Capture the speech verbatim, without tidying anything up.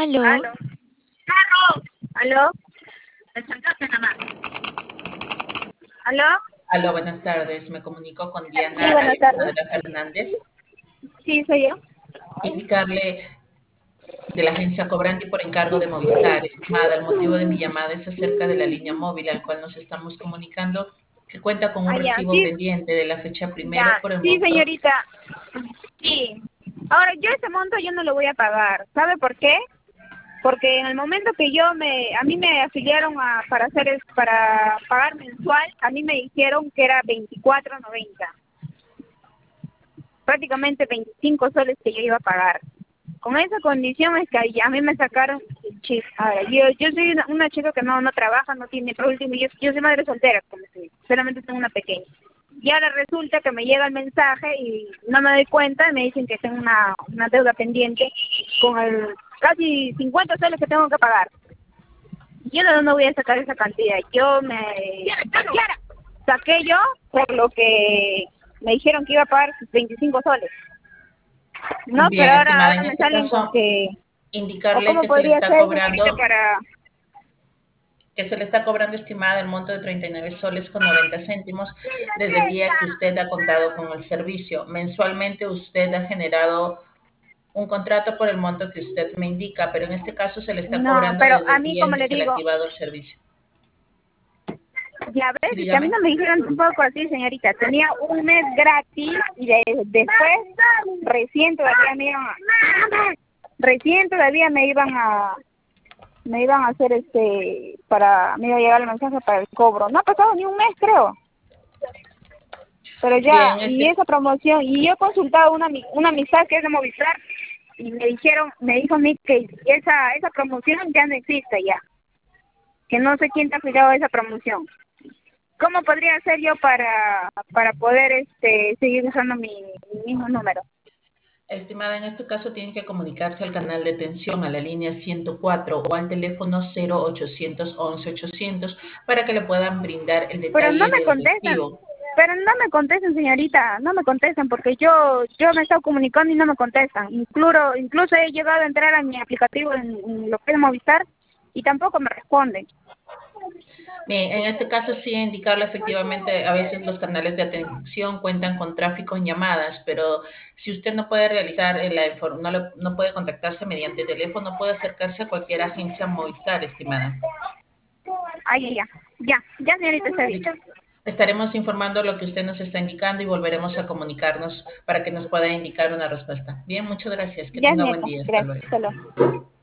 Aló. Aló. Aló. Aló. ¿Me sacaste nada más? Aló. Aló, buenas tardes. Me comunico con Diana Sí, buenas tardes. Alexandra Fernández. Sí, soy yo. Indicarle de la agencia Cobrandi por encargo de Movistar. Estimada, el motivo de mi llamada es acerca de la línea móvil al cual nos estamos comunicando, que cuenta con un Ah, ya, recibo sí. pendiente de la fecha primero Ya, por el sí, monto. señorita. Sí. Ahora, yo ese monto yo no lo voy a pagar. ¿Sabe por qué? Porque en el momento que yo me, a mí me afiliaron a, para hacer, es- para pagar mensual, a mí me dijeron que era veinticuatro noventa. Prácticamente veinticinco soles que yo iba a pagar. Con esa condición es que ahí a mí me sacaron el chip. Ahora, yo, yo soy una, una chica que no, no trabaja, no tiene, por último, yo, yo soy madre soltera, como se dice, solamente tengo una pequeña. Y ahora resulta que me llega el mensaje y no me doy cuenta y me dicen que tengo una, una deuda pendiente con el casi cincuenta soles que tengo que pagar. Yo de dónde voy a sacar esa cantidad. Yo me saqué yo por lo que me dijeron que iba a pagar veinticinco soles. No, pero Bien, ahora, estimada, ahora en me este salen con caso, que... ¿O indicarle cómo que se le podría está ser, señorita, cobrando para...? que se le está cobrando, estimada, el monto de treinta y nueve soles con noventa céntimos desde el día que usted ha contado con el servicio. Mensualmente usted ha generado un contrato por el monto que usted me indica, pero en este caso se le está No, cobrando pero desde a el mí, día en como que le se le ha digo, activado el servicio. ya Sí, ves, es que a mí dígame. no me dijeron un poco así, señorita. Tenía un mes gratis y de- después recién todavía me iban a... Recién todavía me iban a... Me iban a hacer este... para... Me iba a llegar el mensaje para el cobro. No ha pasado ni un mes, creo. Pero ya, Bien, y este, esa promoción, y yo he consultado una ami- una amistad que es de Movistar, y me dijeron, me dijo a mí que esa esa promoción ya no existe ya, que no sé quién te ha afiliado a esa promoción. ¿Cómo podría hacer yo para para poder este seguir usando mi, mi mismo número? estimada, en este caso tiene que comunicarse al canal de atención, a la línea ciento cuatro o al teléfono cero ochocientos once ochocientos para que le puedan brindar el Pero no detalle me del contestan, recibo. pero no me contestan, señorita, no me contestan, porque yo yo me he estado comunicando y no me contestan. Incluso, incluso he llegado a entrar a mi aplicativo en, en lo que es Movistar y tampoco me responden. Bien, en este caso sí indicarle efectivamente, a veces los canales de atención cuentan con tráfico en llamadas, pero si usted no puede realizar eh, la infor- no, le- no puede contactarse mediante teléfono, puede acercarse a cualquier agencia Movistar, estimada. Ay, ya, ya, ya, señorita, está bien. Listo. Estaremos informando lo que usted nos está indicando y volveremos a comunicarnos para que nos pueda indicar una respuesta. Bien, muchas gracias. Que Ya, tenga buen señorita, día. Hasta gracias, luego. hasta luego.